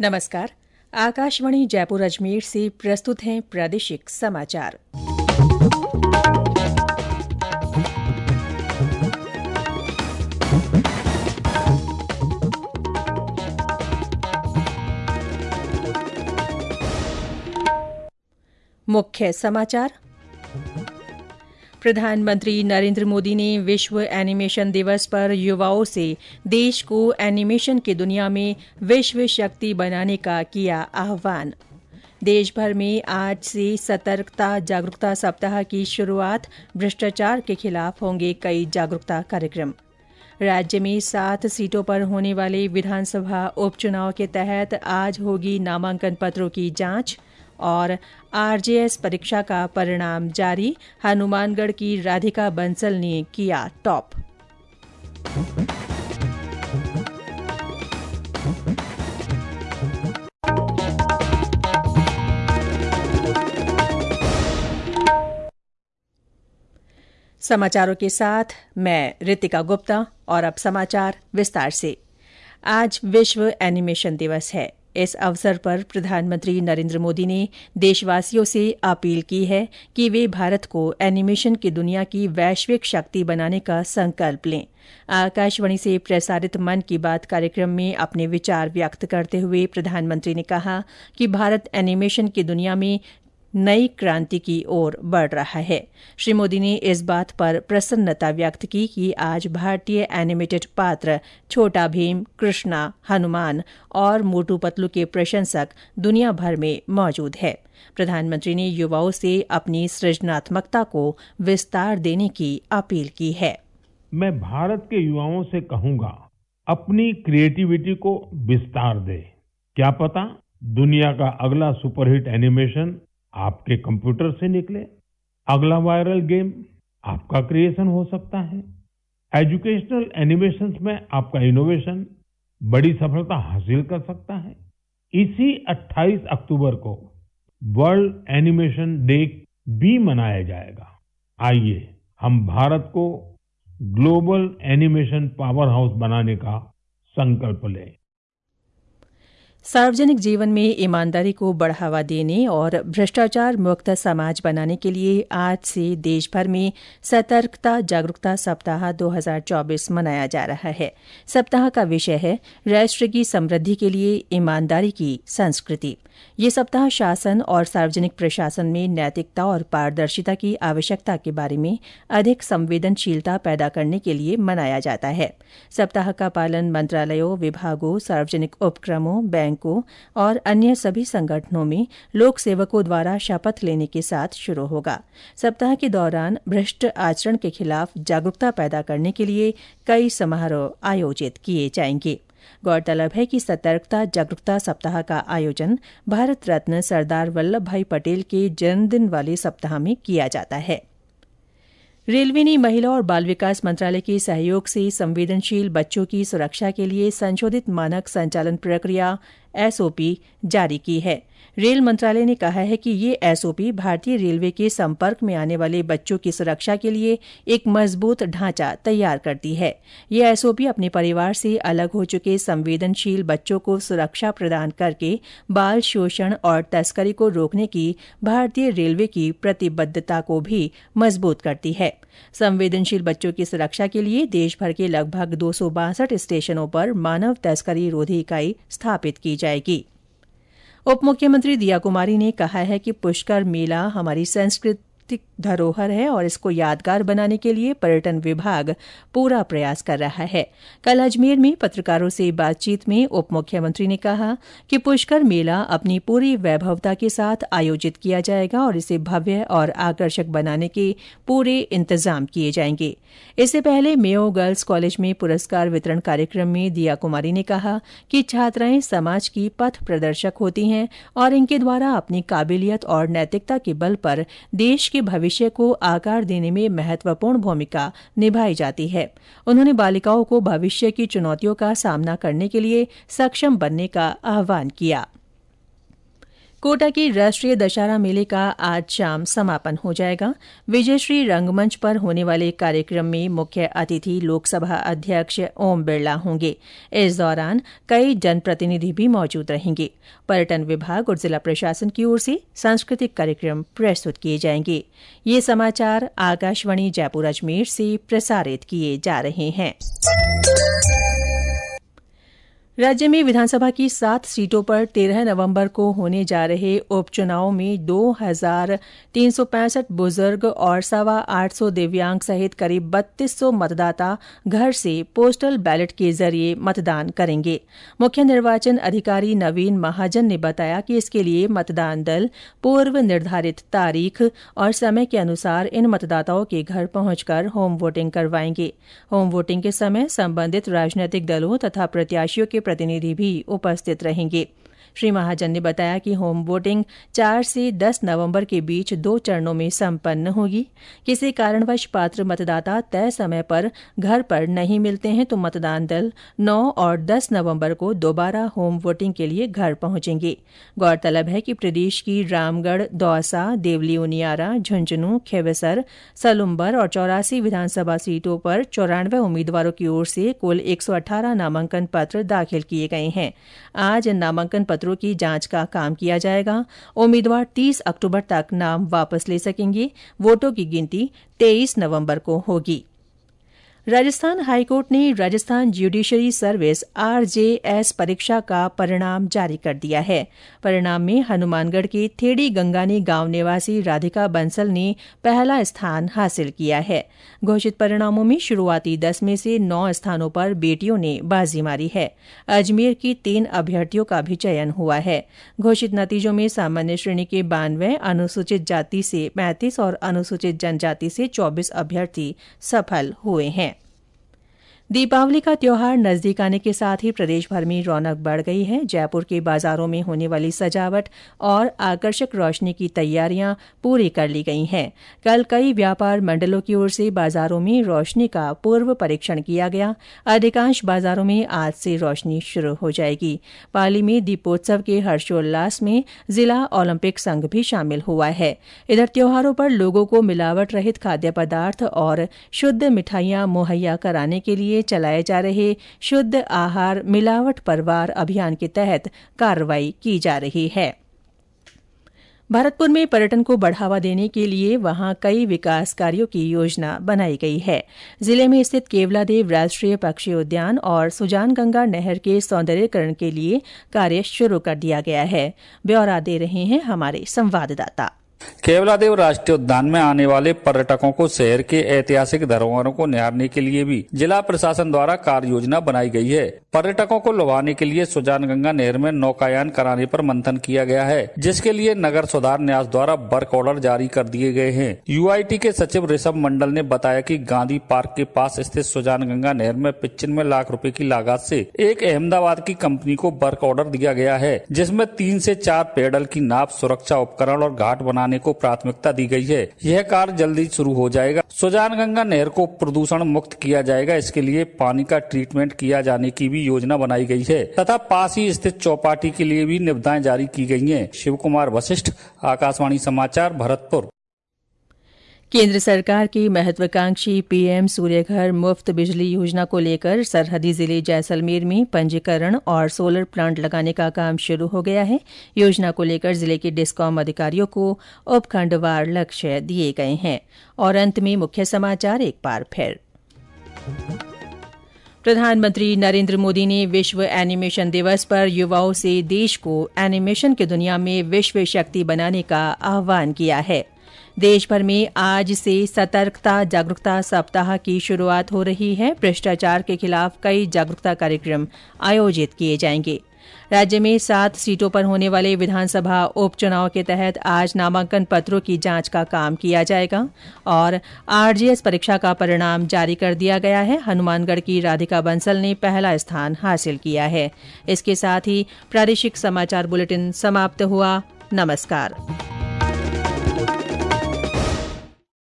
नमस्कार। आकाशवाणी जयपुर अजमेर से प्रस्तुत हैं प्रादेशिक समाचार। मुख्य समाचार। प्रधानमंत्री नरेंद्र मोदी ने विश्व एनिमेशन दिवस पर युवाओं से देश को एनिमेशन की दुनिया में विश्व शक्ति बनाने का किया आह्वान। देश भर में आज से सतर्कता जागरूकता सप्ताह की शुरुआत। भ्रष्टाचार के खिलाफ होंगे कई जागरूकता कार्यक्रम। राज्य में 7 सीटों पर होने वाले विधानसभा उपचुनाव के तहत आज होगी नामांकन पत्रों की जांच। और आरजेएस परीक्षा का परिणाम जारी। हनुमानगढ़ की राधिका बंसल ने किया टॉप। समाचारों के साथ मैं रितिका गुप्ता। और अब समाचार विस्तार से। आज विश्व एनिमेशन दिवस है। इस अवसर पर प्रधानमंत्री नरेंद्र मोदी ने देशवासियों से अपील की है कि वे भारत को एनिमेशन की दुनिया की वैश्विक शक्ति बनाने का संकल्प लें। आकाशवाणी से प्रसारित मन की बात कार्यक्रम में अपने विचार व्यक्त करते हुए प्रधानमंत्री ने कहा कि भारत एनिमेशन की दुनिया में नई क्रांति की ओर बढ़ रहा है। श्री मोदी ने इस बात पर प्रसन्नता व्यक्त की कि आज भारतीय एनिमेटेड पात्र छोटा भीम, कृष्णा, हनुमान और मोटू पतलू के प्रशंसक दुनिया भर में मौजूद है। प्रधानमंत्री ने युवाओं से अपनी सृजनात्मकता को विस्तार देने की अपील की है। मैं भारत के युवाओं से कहूंगा, अपनी क्रिएटिविटी को विस्तार दे। क्या पता दुनिया का अगला सुपरहिट एनिमेशन आपके कंप्यूटर से निकले। अगला वायरल गेम आपका क्रिएशन हो सकता है। एजुकेशनल एनिमेशंस में आपका इनोवेशन बड़ी सफलता हासिल कर सकता है। इसी 28 अक्टूबर को वर्ल्ड एनिमेशन डे भी मनाया जाएगा। आइए हम भारत को ग्लोबल एनिमेशन पावर हाउस बनाने का संकल्प लें। सार्वजनिक जीवन में ईमानदारी को बढ़ावा देने और भ्रष्टाचार मुक्त समाज बनाने के लिए आज से देश भर में सतर्कता जागरूकता सप्ताह 2024 मनाया जा रहा है। सप्ताह का विषय है राष्ट्र की समृद्धि के लिए ईमानदारी की संस्कृति। ये सप्ताह शासन और सार्वजनिक प्रशासन में नैतिकता और पारदर्शिता की आवश्यकता के बारे में अधिक संवेदनशीलता पैदा करने के लिए मनाया जाता है। सप्ताह का पालन मंत्रालयों, विभागों, सार्वजनिक उपक्रमों, बैंकों और अन्य सभी संगठनों में लोक सेवकों द्वारा शपथ लेने के साथ शुरू होगा। सप्ताह के दौरान भ्रष्ट आचरण के खिलाफ जागरूकता पैदा करने के लिए कई समारोह आयोजित किए जाएंगे। गौरतलब है कि सतर्कता जागरूकता सप्ताह का आयोजन भारत रत्न सरदार वल्लभ भाई पटेल के जन्मदिन वाले सप्ताह में किया जाता है। रेलवे ने महिला और बाल विकास मंत्रालय के सहयोग से संवेदनशील बच्चों की सुरक्षा के लिए संशोधित मानक संचालन प्रक्रिया एसओपी जारी की है। रेल मंत्रालय ने कहा है कि ये एसओपी भारतीय रेलवे के संपर्क में आने वाले बच्चों की सुरक्षा के लिए एक मजबूत ढांचा तैयार करती है। ये एसओपी अपने परिवार से अलग हो चुके संवेदनशील बच्चों को सुरक्षा प्रदान करके बाल शोषण और तस्करी को रोकने की भारतीय रेलवे की प्रतिबद्धता को भी मजबूत करती है। संवेदनशील बच्चों की सुरक्षा के लिए देश भर के लगभग 262 स्टेशनों पर मानव तस्करी रोधी इकाई स्थापित की जाएगी। उप मुख्यमंत्री दिया कुमारी ने कहा है कि पुष्कर मेला हमारी सांस्कृतिक धरोहर है और इसको यादगार बनाने के लिए पर्यटन विभाग पूरा प्रयास कर रहा है। कल अजमेर में पत्रकारों से बातचीत में उप मुख्यमंत्री ने कहा कि पुष्कर मेला अपनी पूरी वैभवता के साथ आयोजित किया जाएगा और इसे भव्य और आकर्षक बनाने के पूरे इंतजाम किए जाएंगे। इससे पहले मेयो गर्ल्स कॉलेज में पुरस्कार वितरण कार्यक्रम में दिया कुमारी ने कहा कि छात्राएं समाज की पथ प्रदर्शक होती हैं और इनके द्वारा अपनी काबिलियत और नैतिकता के बल पर देश के भविष्य को आकार देने में महत्वपूर्ण भूमिका निभाई जाती है। उन्होंने बालिकाओं को भविष्य की चुनौतियों का सामना करने के लिए सक्षम बनने का आह्वान किया। कोटा की राष्ट्रीय दशहरा मेले का आज शाम समापन हो जाएगा। विजयश्री रंगमंच पर होने वाले कार्यक्रम में मुख्य अतिथि लोकसभा अध्यक्ष ओम बिरला होंगे। इस दौरान कई जनप्रतिनिधि भी मौजूद रहेंगे। पर्यटन विभाग और जिला प्रशासन की ओर से सांस्कृतिक कार्यक्रम प्रस्तुत किए जाएंगे। ये समाचार आकाशवाणी जयपुर अजमेर से प्रसारित किए जा रहे हैं। राज्य में विधानसभा की 7 सीटों पर 13 नवंबर को होने जा रहे उपचुनाव में 2365 बुजुर्ग और 825 दिव्यांग सहित करीब 3200 मतदाता घर से पोस्टल बैलेट के जरिए मतदान करेंगे। मुख्य निर्वाचन अधिकारी नवीन महाजन ने बताया कि इसके लिए मतदान दल पूर्व निर्धारित तारीख और समय के अनुसार इन मतदाताओं के घर पहुंचकर होम वोटिंग करवाएंगे। होम वोटिंग के समय संबंधित राजनीतिक दलों तथा प्रत्याशियों के प्रतिनिधि भी उपस्थित रहेंगे। श्री महाजन ने बताया कि होम वोटिंग 4 से 10 नवंबर के बीच 2 चरणों में संपन्न होगी। किसी कारणवश पात्र मतदाता तय समय पर घर पर नहीं मिलते हैं तो मतदान दल 9 और 10 नवंबर को दोबारा होम वोटिंग के लिए घर पहुंचेंगे। गौरतलब है कि प्रदेश की रामगढ़, दौसा, देवली उनियारा, झुंझुनू, खींवसर, सलुम्बर और 84 विधानसभा सीटों पर 94 उम्मीदवारों की ओर से कुल 118 नामांकन पत्र दाखिल किए गए हैं। आज इन नामांकन पत्रों की जांच का काम किया जाएगा। उम्मीदवार 30 अक्टूबर तक नाम वापस ले सकेंगे। वोटों की गिनती 23 नवंबर को होगी। राजस्थान हाईकोर्ट ने राजस्थान ज्यूडिशरी सर्विस RJS परीक्षा का परिणाम जारी कर दिया है। परिणाम में हनुमानगढ़ के थेड़ी गंगानी गांव निवासी राधिका बंसल ने पहला स्थान हासिल किया है। घोषित परिणामों में शुरुआती 10 में से 9 स्थानों पर बेटियों ने बाजी मारी है। अजमेर की 3 अभ्यर्थियों का भी चयन हुआ है। घोषित नतीजों में सामान्य श्रेणी के 92, अनुसूचित जाति से 35 और अनुसूचित जनजाति से 24 अभ्यर्थी सफल हुए हैं। दीपावली का त्योहार नजदीक आने के साथ ही प्रदेश भर में रौनक बढ़ गई है। जयपुर के बाजारों में होने वाली सजावट और आकर्षक रोशनी की तैयारियां पूरी कर ली गई हैं। कल कई व्यापार मंडलों की ओर से बाजारों में रोशनी का पूर्व परीक्षण किया गया। अधिकांश बाजारों में आज से रोशनी शुरू हो जाएगी। पाली में दीपोत्सव के हर्षोल्लास में जिला ओलंपिक संघ भी शामिल हुआ है। इधर त्योहारों पर लोगों को मिलावट रहित खाद्य पदार्थ और शुद्ध मिठाइयां मुहैया कराने के लिए चलाए जा रहे शुद्ध आहार मिलावट परवार अभियान के तहत कार्रवाई की जा रही है। भरतपुर में पर्यटन को बढ़ावा देने के लिए वहां कई विकास कार्यों की योजना बनाई गई है। जिले में स्थित केवलादेव राष्ट्रीय पक्षी उद्यान और सुजानगंगा नहर के सौंदर्यीकरण के लिए कार्य शुरू कर दिया गया है। ब्यौरा दे रहे हैं हमारे संवाददाता। केवलादेव राष्ट्रीय उद्यान में आने वाले पर्यटकों को शहर के ऐतिहासिक धरोहरों को निहारने के लिए भी जिला प्रशासन द्वारा कार्य योजना बनाई गई है। पर्यटकों को लुभाने के लिए सुजानगंगा नहर में नौकायान कराने पर मंथन किया गया है, जिसके लिए नगर सुधार न्यास द्वारा वर्क ऑर्डर जारी कर दिए गए हैं। UIT के सचिव ऋषभ मंडल ने बताया कि गांधी पार्क के पास स्थित सुजानगंगा नहर में 95 लाख रुपए की लागत से एक अहमदाबाद की कंपनी को वर्क ऑर्डर दिया गया है, जिसमें 3 से 4 पेडल की नाव, सुरक्षा उपकरण और घाट बनाने को प्राथमिकता दी गई है। यह कार्य जल्दी शुरू हो जाएगा। सुजानगंगा नहर को प्रदूषण मुक्त किया जाएगा। इसके लिए पानी का ट्रीटमेंट किया जाने की भी योजना बनाई गई है तथा पास ही स्थित चौपाटी के लिए भी निविदाएं जारी की गई हैं। शिव कुमार वशिष्ठ, आकाशवाणी समाचार, भरतपुर। केंद्र सरकार की महत्वाकांक्षी PM सूर्यघर मुफ्त बिजली योजना को लेकर सरहदी जिले जैसलमेर में पंजीकरण और सोलर प्लांट लगाने का काम शुरू हो गया है। योजना को लेकर जिले के डिस्कॉम अधिकारियों को उपखंडवार लक्ष्य दिए गए हैं। और अंत में मुख्य समाचार एक बार फिर। प्रधानमंत्री नरेंद्र मोदी ने विश्व एनिमेशन दिवस पर युवाओं से देश को एनिमेशन की दुनिया में विश्व शक्ति बनाने का आह्वान किया है। देश भर में आज से सतर्कता जागरूकता सप्ताह की शुरुआत हो रही है। भ्रष्टाचार के खिलाफ कई जागरूकता कार्यक्रम आयोजित किए जाएंगे। राज्य में 7 सीटों पर होने वाले विधानसभा उपचुनाव के तहत आज नामांकन पत्रों की जांच का काम किया जाएगा और RJS परीक्षा का परिणाम जारी कर दिया गया है। हनुमानगढ़ की राधिका बंसल ने पहला स्थान हासिल किया है। इसके साथ ही प्रादेशिक समाचार बुलेटिन समाप्त हुआ। नमस्कार।